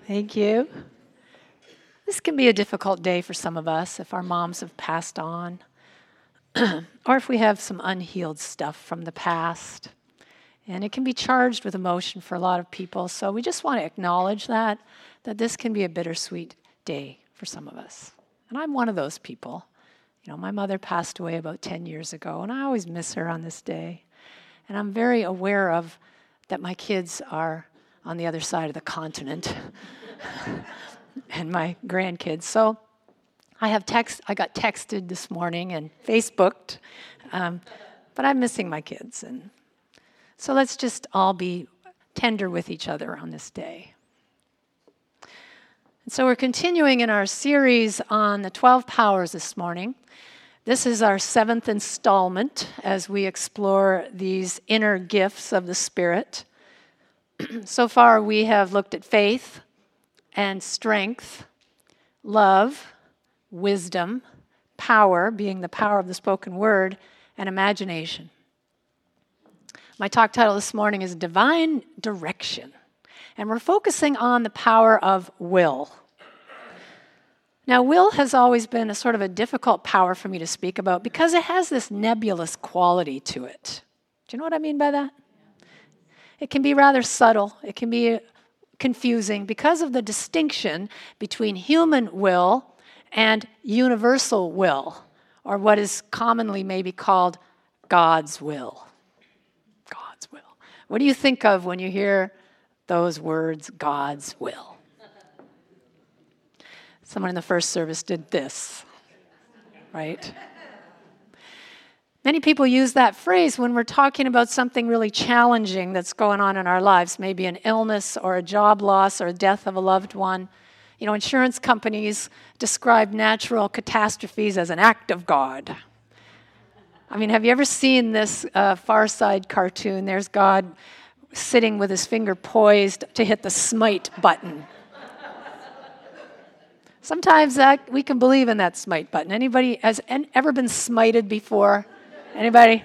Thank you. This can be a difficult day for some of us if our moms have passed on, or if we have some unhealed stuff from the past. And it can be charged with emotion for a lot of people. So we just want to acknowledge that this can be a bittersweet day for some of us. And I'm one of those people. You know, my mother passed away about 10 years ago, and I always miss her on this day. And I'm very aware of that my kids are on the other side of the continent and my grandkids. So I got texted this morning and Facebooked, but I'm missing my kids. And so let's just all be tender with each other on this day. And so we're continuing in our series on the 12 powers this morning. This is our 7th installment as we explore these inner gifts of the Spirit. So far, we have looked at faith and strength, love, wisdom, power, being the power of the spoken word, and imagination. My talk title this morning is Divine Direction, and we're focusing on the power of will. Now, will has always been a sort of a difficult power for me to speak about because it has this nebulous quality to it. Do you know what I mean by that? It can be rather subtle. It can be confusing because of the distinction between human will and universal will, or what is commonly maybe called God's will. God's will. What do you think of when you hear those words, God's will? Someone in the first service did this, right? Many people use that phrase when we're talking about something really challenging that's going on in our lives, maybe an illness or a job loss or a death of a loved one. You know, insurance companies describe natural catastrophes as an act of God. I mean, have you ever seen this Far Side cartoon? There's God sitting with his finger poised to hit the smite button. Sometimes we can believe in that smite button. Anybody has ever been smited before? Anybody?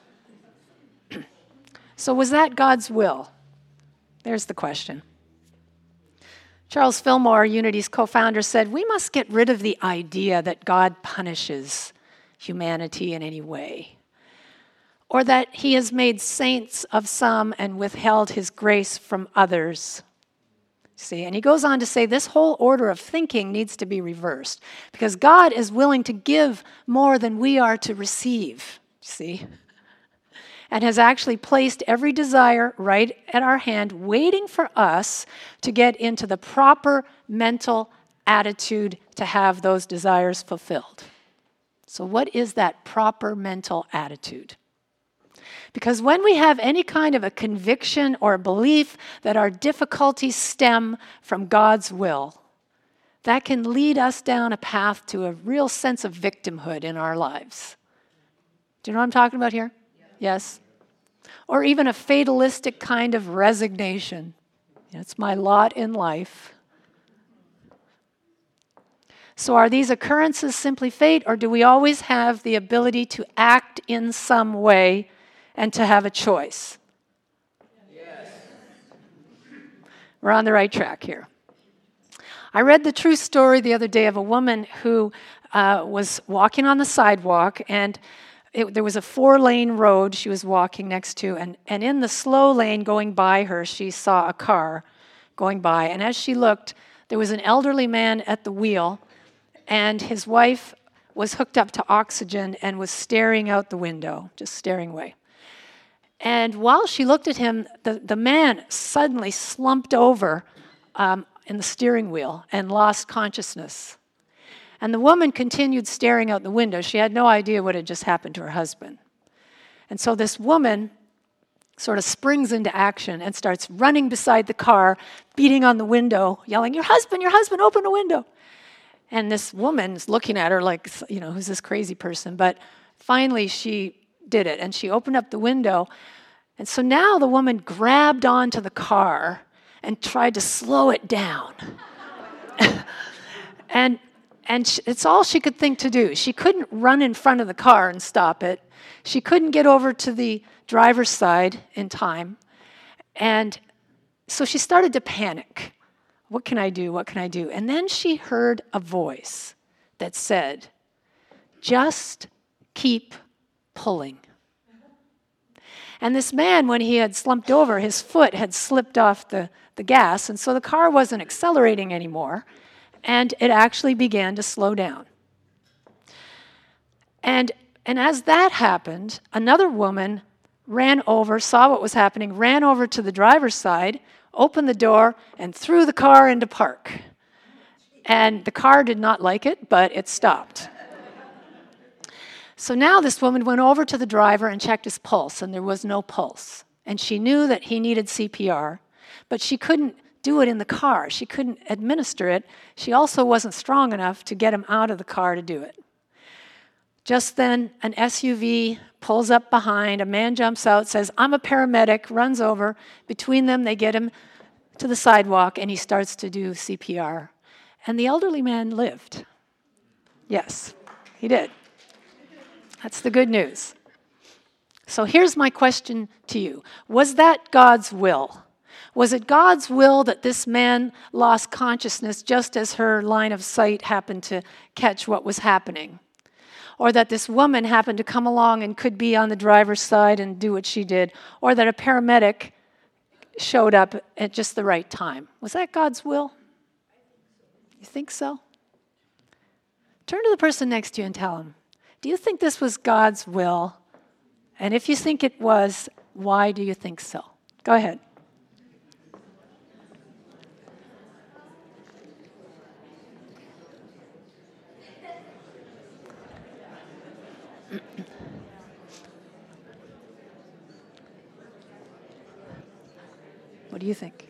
So was that God's will? There's the question. Charles Fillmore, Unity's co-founder, said, "We must get rid of the idea that God punishes humanity in any way, or that he has made saints of some and withheld his grace from others." See, and he goes on to say this whole order of thinking needs to be reversed because God is willing to give more than we are to receive, see, and has actually placed every desire right at our hand, waiting for us to get into the proper mental attitude to have those desires fulfilled. So what is that proper mental attitude? Because when we have any kind of a conviction or a belief that our difficulties stem from God's will, that can lead us down a path to a real sense of victimhood in our lives. Do you know what I'm talking about here? Yes? Or even a fatalistic kind of resignation. It's my lot in life. So are these occurrences simply fate, or do we always have the ability to act in some way and to have a choice? Yes. We're on the right track here. I read the true story the other day of a woman who was walking on the sidewalk, and there was a 4-lane road she was walking next to, and in the slow lane going by her, she saw a car going by. And as she looked, there was an elderly man at the wheel, and his wife was hooked up to oxygen and was staring out the window, just staring away. And while she looked at him, the man suddenly slumped over in the steering wheel and lost consciousness. And the woman continued staring out the window. She had no idea what had just happened to her husband. And so this woman sort of springs into action and starts running beside the car, beating on the window, yelling, your husband, open the window." And this woman's looking at her like, who's this crazy person? But finally she did it, and she opened up the window. And so now the woman grabbed onto the car and tried to slow it down. and it's all she could think to do. She couldn't run in front of the car and stop it. She couldn't get over to the driver's side in time. And so she started to panic. what can I do? What can I do? And then she heard a voice that said, just keep pulling. And this man, when he had slumped over, his foot had slipped off the gas, and so the car wasn't accelerating anymore, and it actually began to slow down. And as that happened, another woman ran over, saw what was happening, ran over to the driver's side, opened the door, and threw the car into park. And the car did not like it, but it stopped. So now this woman went over to the driver and checked his pulse, and there was no pulse. And she knew that he needed CPR, but she couldn't do it in the car. She couldn't administer it. She also wasn't strong enough to get him out of the car to do it. Just then, an SUV pulls up behind. A man jumps out, says, I'm a paramedic, runs over. Between them, they get him to the sidewalk, and he starts to do CPR. And the elderly man lived. Yes, he did. That's the good news. So here's my question to you. Was that God's will? Was it God's will that this man lost consciousness just as her line of sight happened to catch what was happening? Or that this woman happened to come along and could be on the driver's side and do what she did? Or that a paramedic showed up at just the right time? Was that God's will? You think so? Turn to the person next to you and tell him, do you think this was God's will? And if you think it was, why do you think so? Go ahead. What do you think?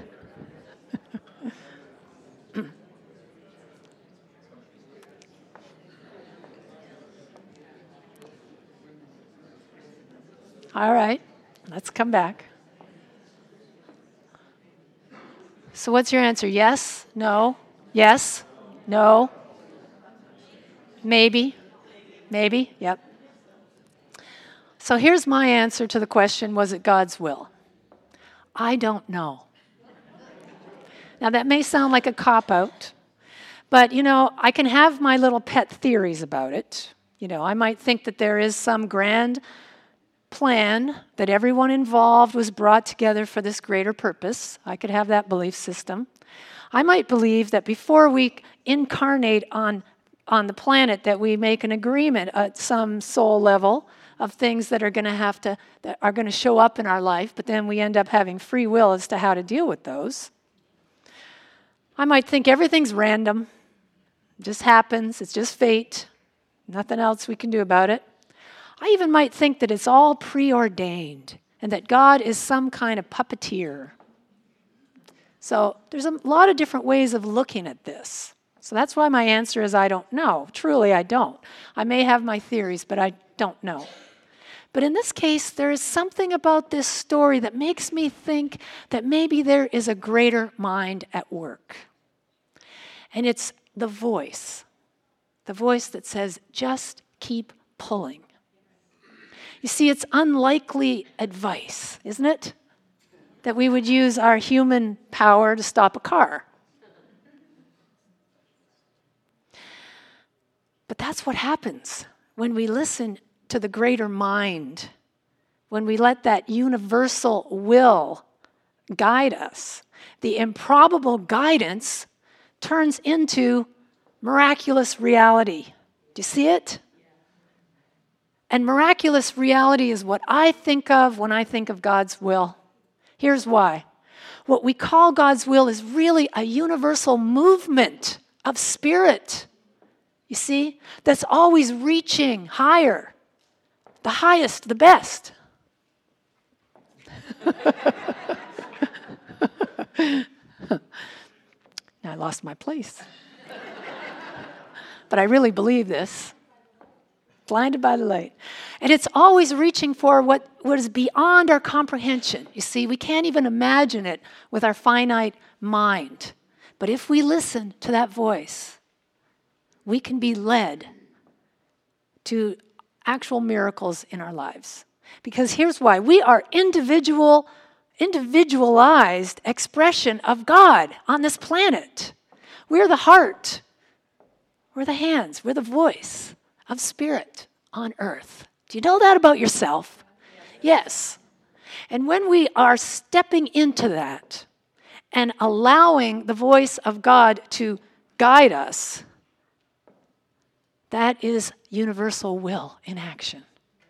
All right, let's come back. So what's your answer? Yes? No? Yes? No? Maybe? Maybe? Yep. So here's my answer to the question, was it God's will? I don't know. Now that may sound like a cop-out, but I can have my little pet theories about it. I might think that there is some grand plan that everyone involved was brought together for this greater purpose. I could have that belief system. I might believe that before we incarnate on the planet, that we make an agreement at some soul level of things that are going to show up in our life, but then we end up having free will as to how to deal with those. I might think everything's random, it just happens, it's just fate, nothing else we can do about it. I even might think that it's all preordained and that God is some kind of puppeteer. So there's a lot of different ways of looking at this. So that's why my answer is I don't know. Truly, I don't. I may have my theories, but I don't know. But in this case, there is something about this story that makes me think that maybe there is a greater mind at work. And it's the voice that says, just keep pulling. You see, it's unlikely advice, isn't it? That we would use our human power to stop a car. But that's what happens when we listen to the greater mind, when we let that universal will guide us. The improbable guidance turns into miraculous reality. Do you see it? And miraculous reality is what I think of when I think of God's will. Here's why. What we call God's will is really a universal movement of spirit. You see? That's always reaching higher. The highest, the best. Now I lost my place. But I really believe this. Blinded by the light. And it's always reaching for what is beyond our comprehension. You see, we can't even imagine it with our finite mind. But if we listen to that voice, we can be led to actual miracles in our lives. Because here's why. We are individual individualized expression of God on this planet. We're the heart. We're the hands. We're the voice of Spirit on earth. Do you know that about yourself? Yes. And when we are stepping into that and allowing the voice of God to guide us, that is universal will in action.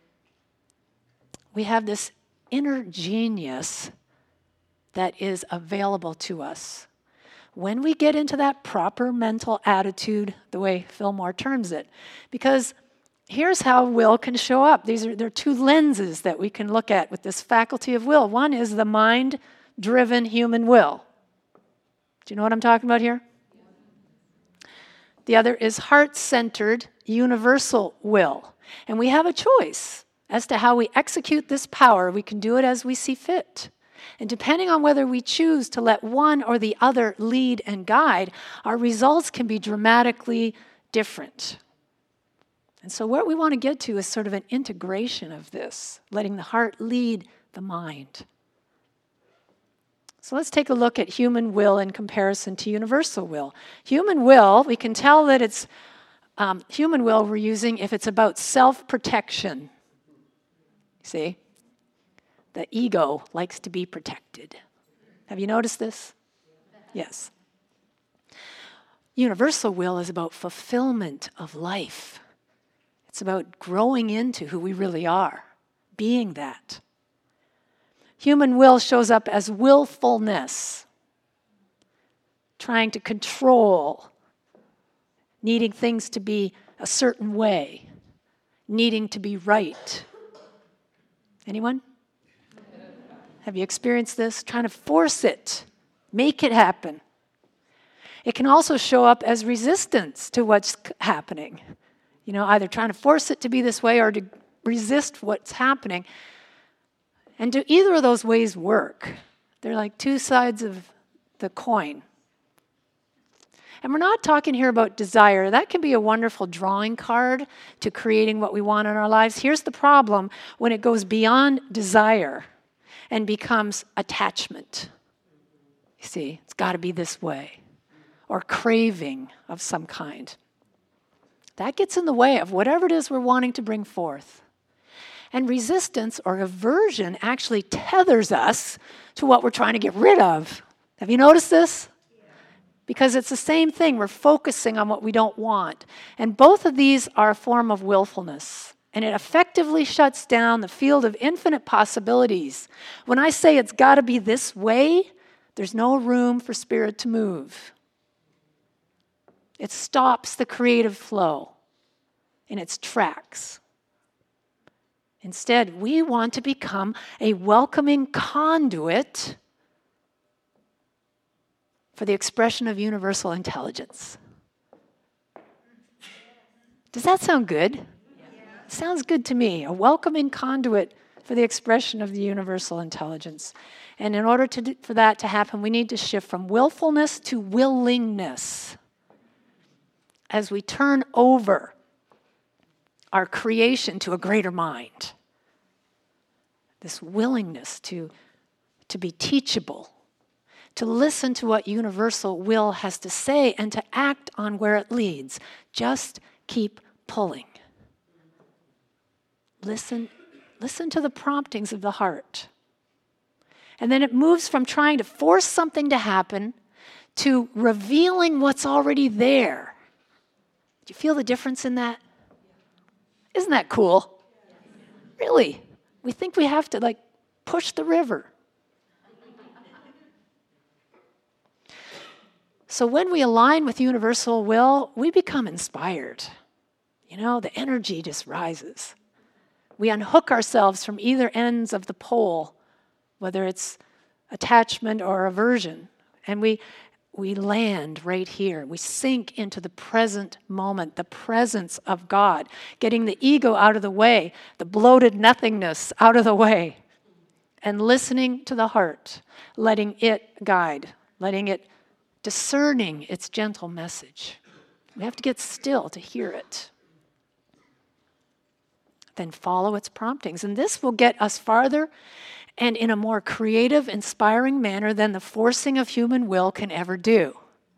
We have this inner genius that is available to us. When we get into that proper mental attitude, the way Fillmore terms it, because here's how will can show up. There are two lenses that we can look at with this faculty of will. One is the mind-driven human will. Do you know what I'm talking about here? The other is heart-centered universal will. And we have a choice as to how we execute this power. We can do it as we see fit. And depending on whether we choose to let one or the other lead and guide, our results can be dramatically different. And so what we want to get to is sort of an integration of this, letting the heart lead the mind. So let's take a look at human will in comparison to universal will. Human will, we can tell that it's human will we're using if it's about self-protection. See? The ego likes to be protected. Have you noticed this? Yes. Universal will is about fulfillment of life. It's about growing into who we really are, being that. Human will shows up as willfulness, trying to control, needing things to be a certain way, needing to be right. Anyone? Have you experienced this? Trying to force it, make it happen. It can also show up as resistance to what's happening. You know, either trying to force it to be this way or to resist what's happening. And do either of those ways work? They're like two sides of the coin. And we're not talking here about desire. That can be a wonderful drawing card to creating what we want in our lives. Here's the problem when it goes beyond desire and becomes attachment. You see, it's got to be this way. Or craving of some kind. That gets in the way of whatever it is we're wanting to bring forth. And resistance or aversion actually tethers us to what we're trying to get rid of. Have you noticed this? Because it's the same thing. We're focusing on what we don't want. And both of these are a form of willfulness. And it effectively shuts down the field of infinite possibilities. When I say it's got to be this way, there's no room for spirit to move. It stops the creative flow in its tracks. Instead, we want to become a welcoming conduit for the expression of universal intelligence. Does that sound good? It sounds good to me. A welcoming conduit for the expression of the universal intelligence. And in order for that to happen, we need to shift from willfulness to willingness. As we turn over our creation to a greater mind. This willingness to be teachable, to listen to what universal will has to say and to act on where it leads. Just keep pulling. Listen to the promptings of the heart. And then it moves from trying to force something to happen to revealing what's already there. Do you feel the difference in that? Isn't that cool? Really? We think we have to push the river. So when we align with universal will, we become inspired. You know, the energy just rises. We unhook ourselves from either ends of the pole, whether it's attachment or aversion, and we land right here. We sink into the present moment, the presence of God, getting the ego out of the way, the bloated nothingness out of the way, and listening to the heart, letting it guide, discerning its gentle message. We have to get still to hear it. Then follow its promptings. And this will get us farther and in a more creative, inspiring manner than the forcing of human will can ever do.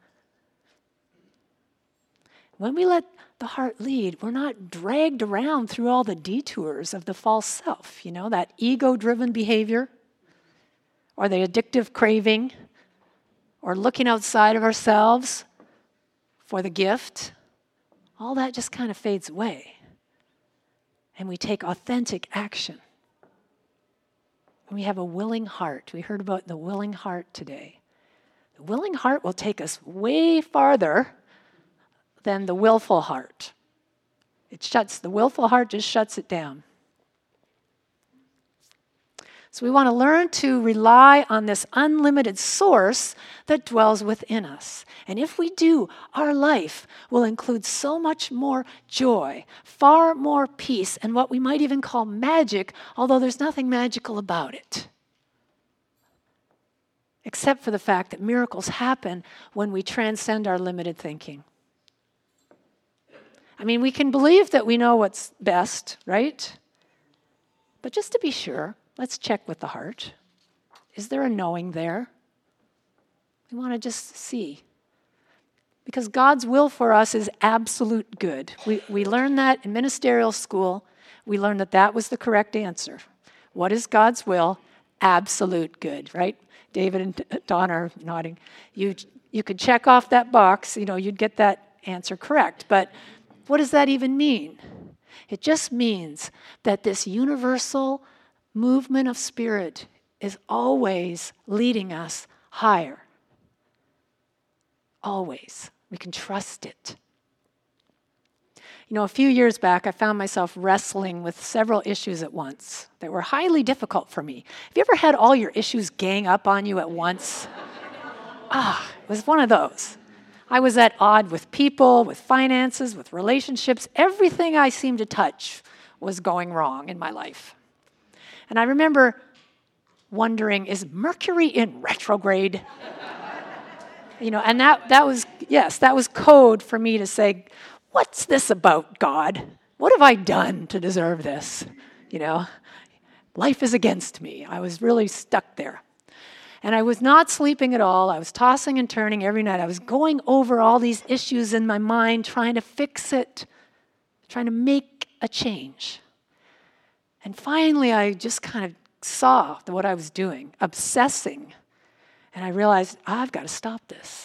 When we let the heart lead, we're not dragged around through all the detours of the false self, that ego-driven behavior, or the addictive craving, or looking outside of ourselves for the gift. All that just kind of fades away. And we take authentic action. And we have a willing heart. We heard about the willing heart today. The willing heart will take us way farther than the willful heart. The willful heart just shuts it down. So we want to learn to rely on this unlimited source that dwells within us. And if we do, our life will include so much more joy, far more peace, and what we might even call magic, although there's nothing magical about it. Except for the fact that miracles happen when we transcend our limited thinking. I mean, we can believe that we know what's best, right? But just to be sure, let's check with the heart. Is there a knowing there? We want to just see. Because God's will for us is absolute good. We learned that in ministerial school. We learned that that was the correct answer. What is God's will? Absolute good, right? David and Don are nodding. You could check off that box, you'd get that answer correct. But what does that even mean? It just means that this universal movement of spirit is always leading us higher. Always. We can trust it. A few years back, I found myself wrestling with several issues at once that were highly difficult for me. Have you ever had all your issues gang up on you at once? It was one of those. I was at odds with people, with finances, with relationships. Everything I seemed to touch was going wrong in my life. And I remember wondering, is Mercury in retrograde? And that was code for me to say, what's this about, God? What have I done to deserve this? Life is against me. I was really stuck there. And I was not sleeping at all. I was tossing and turning every night. I was going over all these issues in my mind, trying to fix it, trying to make a change. And finally, I just kind of saw what I was doing, obsessing. And I realized, I've got to stop this.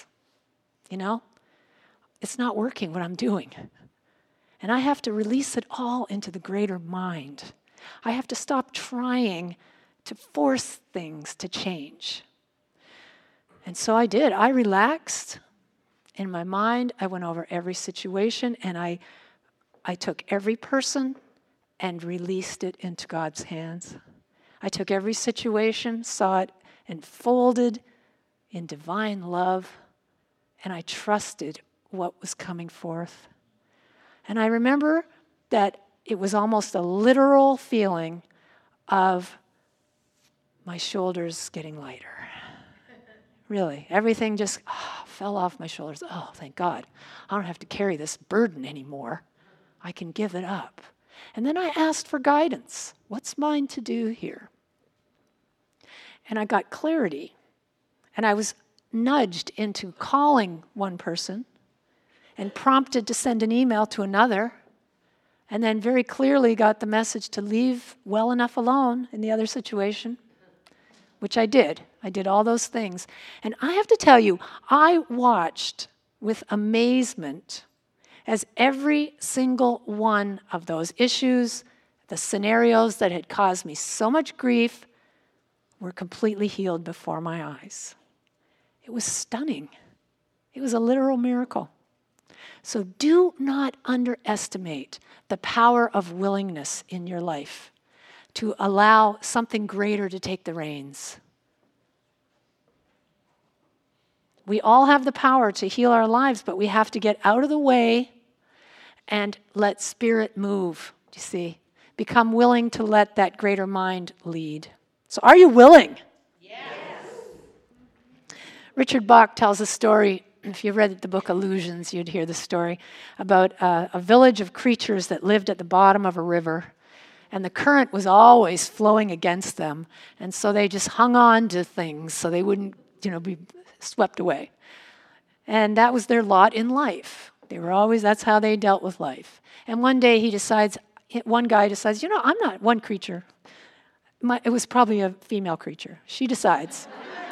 It's not working what I'm doing. And I have to release it all into the greater mind. I have to stop trying to force things to change. And so I did. I relaxed. In my mind, I went over every situation, and I took every person and released it into God's hands. I took every situation, saw it enfolded in divine love, and I trusted what was coming forth. And I remember that it was almost a literal feeling of my shoulders getting lighter. Really, everything just fell off my shoulders. Oh, thank God. I don't have to carry this burden anymore. I can give it up. And then I asked for guidance. What's mine to do here? And I got clarity. And I was nudged into calling one person and prompted to send an email to another, and then very clearly got the message to leave well enough alone in the other situation, which I did. I did all those things. And I have to tell you, I watched with amazement as every single one of those issues, the scenarios that had caused me so much grief, were completely healed before my eyes. It was stunning. It was a literal miracle. So do not underestimate the power of willingness in your life to allow something greater to take the reins. We all have the power to heal our lives, but we have to get out of the way and let spirit move, you see. Become willing to let that greater mind lead. So are you willing? Yes. Richard Bach tells a story. If you read the book Illusions, you'd hear the story about a village of creatures that lived at the bottom of a river. and the current was always flowing against them. And so they just hung on to things so they wouldn't, be swept away. And that was their lot in life. That's how they dealt with life. And one day one guy decides, I'm not one creature. It was probably a female creature. She decides.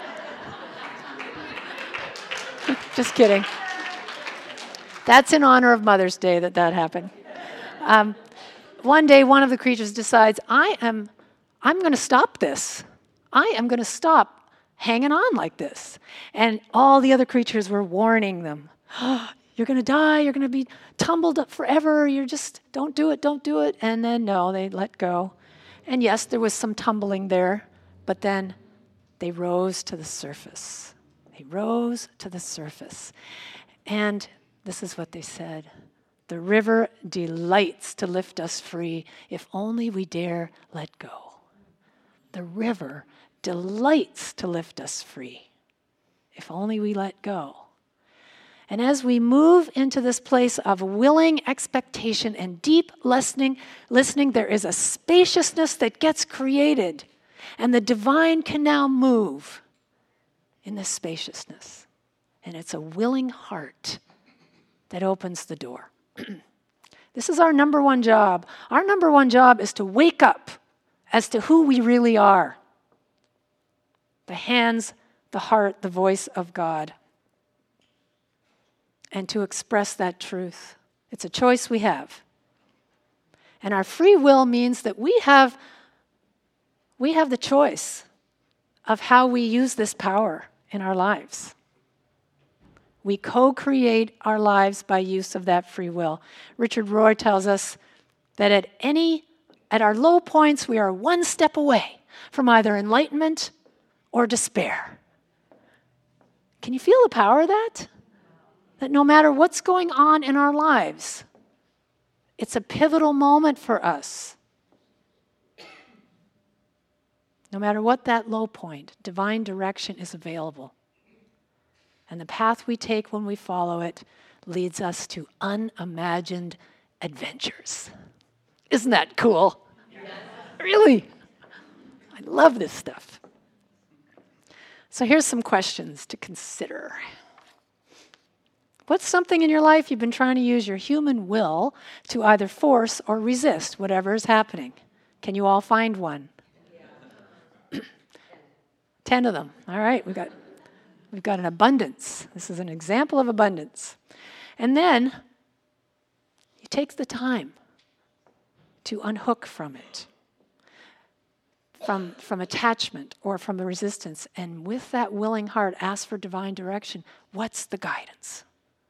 Just kidding. That's in honor of Mother's Day that happened. One day, one of the creatures decides, I'm going to stop this. I am going to stop hanging on like this. And all the other creatures were warning them. You're going to die. You're going to be tumbled up forever. Don't do it, don't do it. And then, no, they let go. And yes, there was some tumbling there, but then they rose to the surface. They rose to the surface. And this is what they said. The river delights to lift us free if only we dare let go. The river delights to lift us free if only we let go. And as we move into this place of willing expectation and deep listening, there is a spaciousness that gets created, and the divine can now move in this spaciousness. And it's a willing heart that opens the door. This is our number one job. Our number one job is to wake up as to who we really are. The hands, the heart, the voice of God. And to express that truth. It's a choice we have. And our free will means that we have the choice of how we use this power in our lives. We co-create our lives by use of that free will. Richard Rohr tells us that at our low points, we are one step away from either enlightenment or despair. Can you feel the power of that? That no matter what's going on in our lives, it's a pivotal moment for us. No matter what that low point, divine direction is available. And the path we take when we follow it leads us to unimagined adventures. Isn't that cool? Yes. Really? I love this stuff. So here's some questions to consider. What's something in your life you've been trying to use your human will to either force or resist whatever is happening? Can you all find one? Yeah. 10 of them. All right, we've got an abundance. This is an example of abundance. And then you take the time to unhook from it, from attachment or from the resistance. And with that willing heart, ask for divine direction. What's the guidance?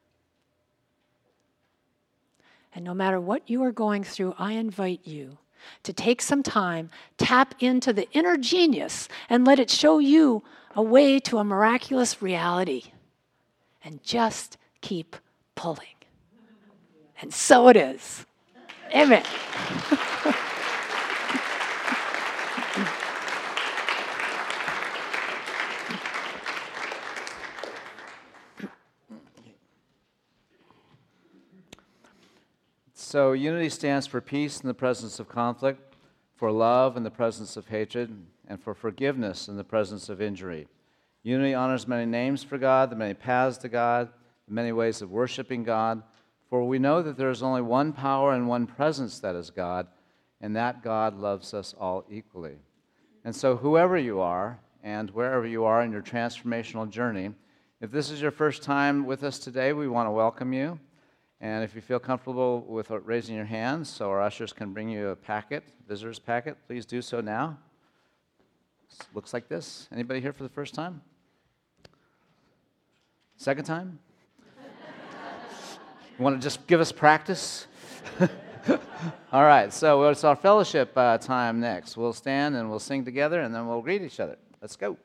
And no matter what you are going through, I invite you to take some time, tap into the inner genius, and let it show you a way to a miraculous reality. And just keep pulling. And so it is. Amen. So unity stands for peace in the presence of conflict, for love in the presence of hatred, and for forgiveness in the presence of injury. Unity honors many names for God, the many paths to God, the many ways of worshiping God, for we know that there is only one power and one presence that is God, and that God loves us all equally. And so whoever you are, and wherever you are in your transformational journey, if this is your first time with us today, we want to welcome you. And if you feel comfortable with raising your hands so our ushers can bring you a packet, visitor's packet, please do so now. Looks like this. Anybody here for the first time? Second time? You want to just give us practice? All right, so it's our fellowship time next. We'll stand and we'll sing together and then we'll greet each other. Let's go.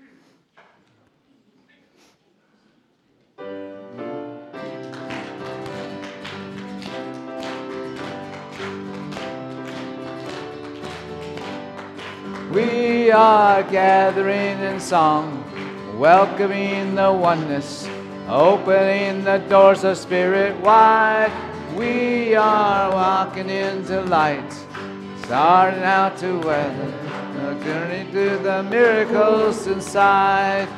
We are gathering in song, welcoming the oneness, opening the doors of spirit wide. We are walking into light, starting out to weather, the journey to the miracles inside.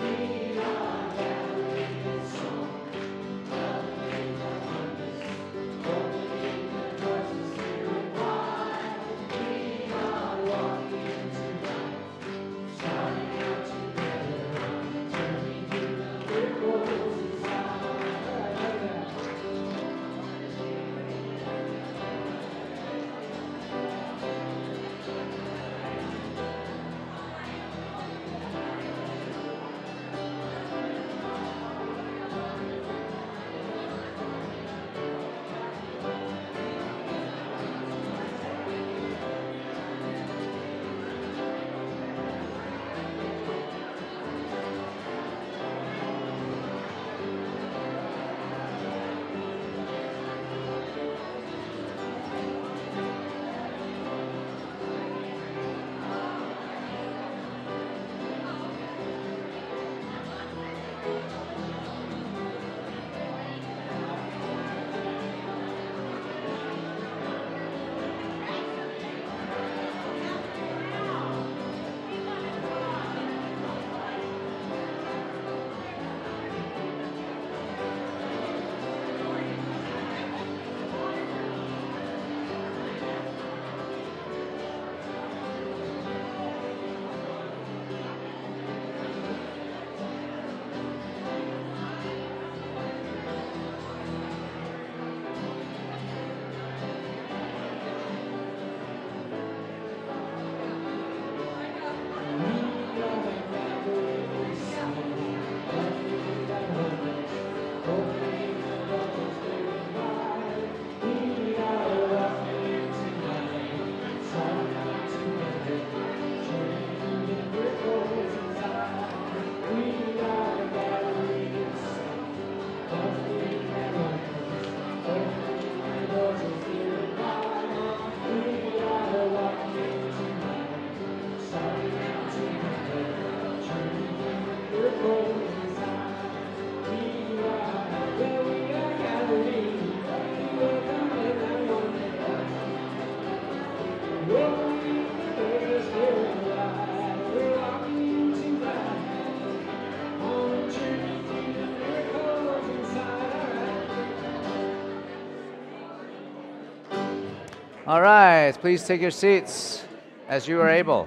All right, please take your seats as you are able.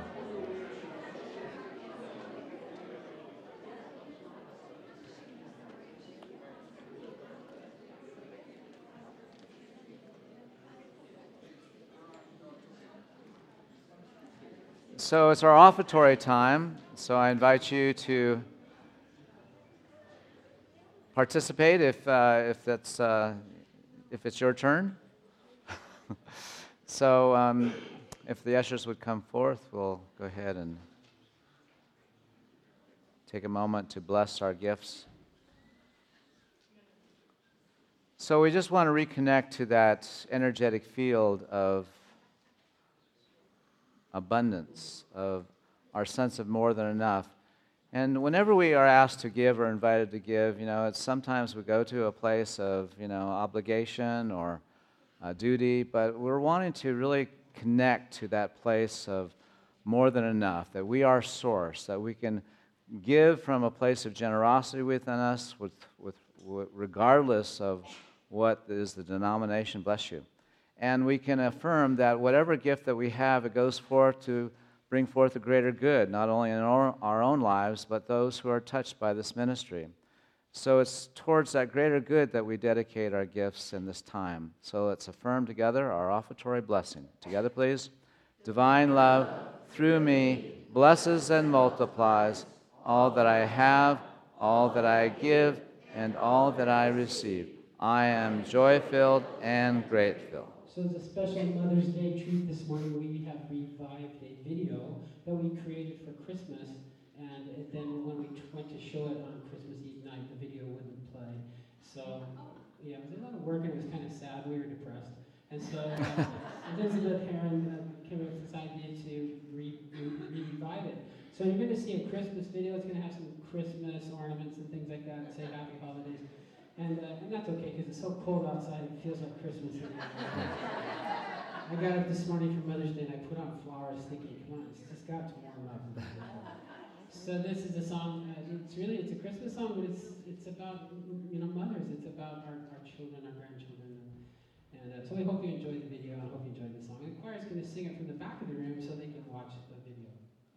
So it's our offertory time, so I invite you to participate if it's your turn. So if the ushers would come forth, we'll go ahead and take a moment to bless our gifts. So we just want to reconnect to that energetic field of abundance, of our sense of more than enough. And whenever we are asked to give or invited to give, it's sometimes we go to a place of, obligation or duty, but we're wanting to really connect to that place of more than enough, that we are source, that we can give from a place of generosity within us, regardless of what is the denomination, bless you. And we can affirm that whatever gift that we have, it goes forth to bring forth a greater good, not only in our own lives, but those who are touched by this ministry. So it's towards that greater good that we dedicate our gifts in this time. So let's affirm together our offertory blessing. Together, please. Divine love, through me, blesses and multiplies all that I have, all that I give, and all that I receive. I am joy-filled and grace-filled. So as a special Mother's Day treat this morning, we have revived a video that we created for Christmas. And then when we went to show it on Christmas Eve night, the video wouldn't play. So, yeah, it was a lot of work and it was kind of sad. We were depressed. And so Elizabeth Heron came up with this idea to revive it. So you're going to see a Christmas video. It's going to have some Christmas ornaments and things like that and say Happy Holidays. And that's okay because it's so cold outside it feels like Christmas. I got up this morning for Mother's Day and I put on flowers thinking, come on, it's just got to warm up. So this is a song, it's a Christmas song, but it's about, mothers. It's about our children, our grandchildren. And so I hope you enjoyed the video. I hope you enjoyed the song. And the choir's going to sing it from the back of the room so they can watch the video.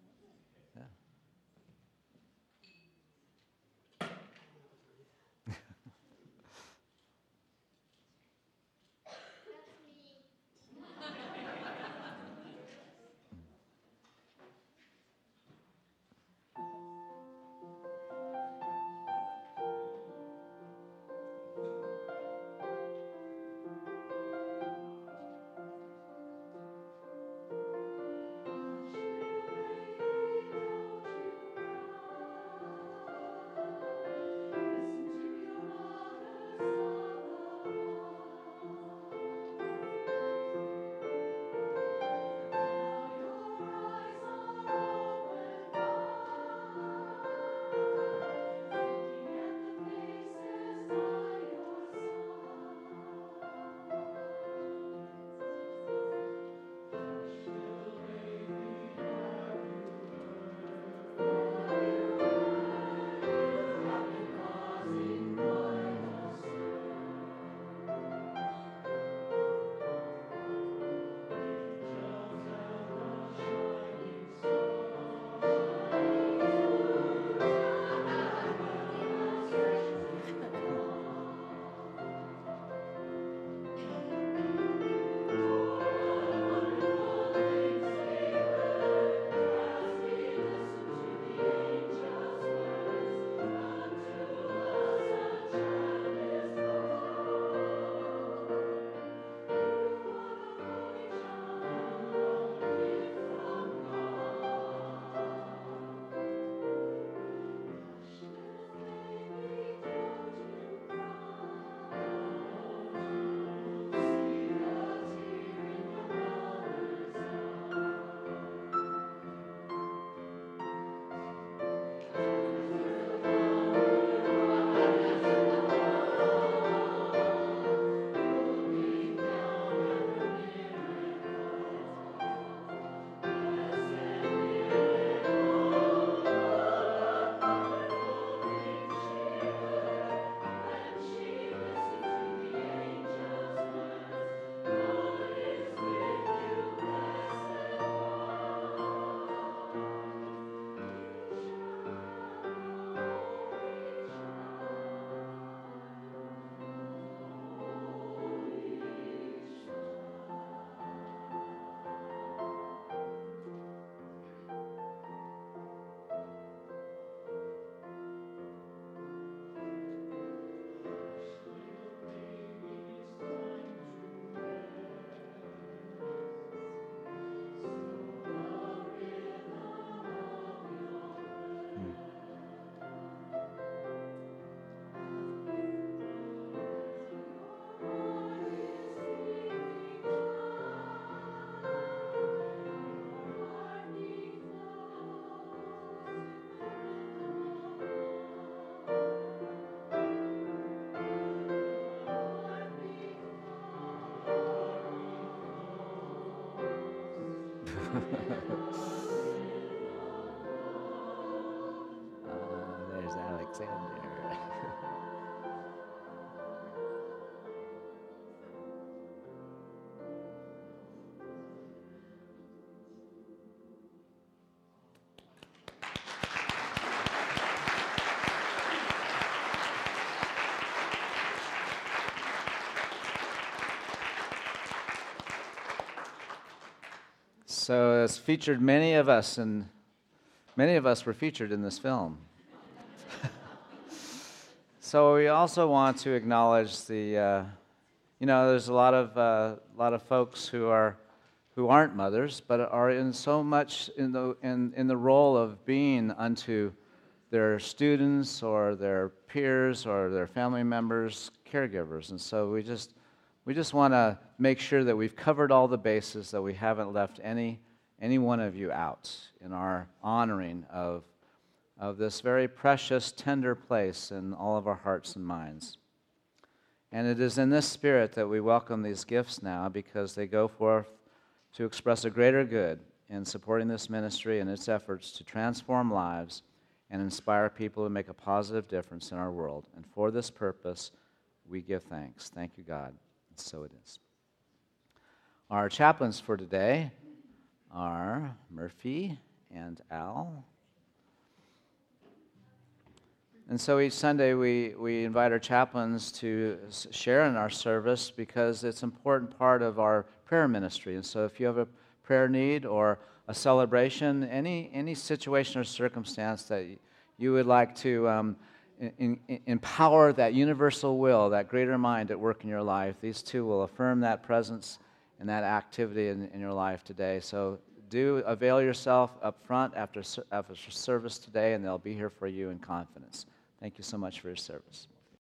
There's Alexander. So it's featured many of us, and many of us were featured in this film. So we also want to acknowledge the, there's a lot of folks who aren't mothers, but are in so much in the role of being unto their students or their peers or their family members, caregivers, and so we just want to make sure that we've covered all the bases, that we haven't left any one of you out in our honoring of this very precious, tender place in all of our hearts and minds. And it is in this spirit that we welcome these gifts now, because they go forth to express a greater good in supporting this ministry and its efforts to transform lives and inspire people to make a positive difference in our world. And for this purpose, we give thanks. Thank you, God. And so it is. Our chaplains for today are Murphy and Al. And so each Sunday we invite our chaplains to share in our service because it's an important part of our prayer ministry. And so if you have a prayer need or a celebration, any situation or circumstance that you would like to empower that universal will, that greater mind at work in your life, these two will affirm that presence and that activity in your life today. So do avail yourself up front after service today, and they'll be here for you in confidence. Thank you so much for your service.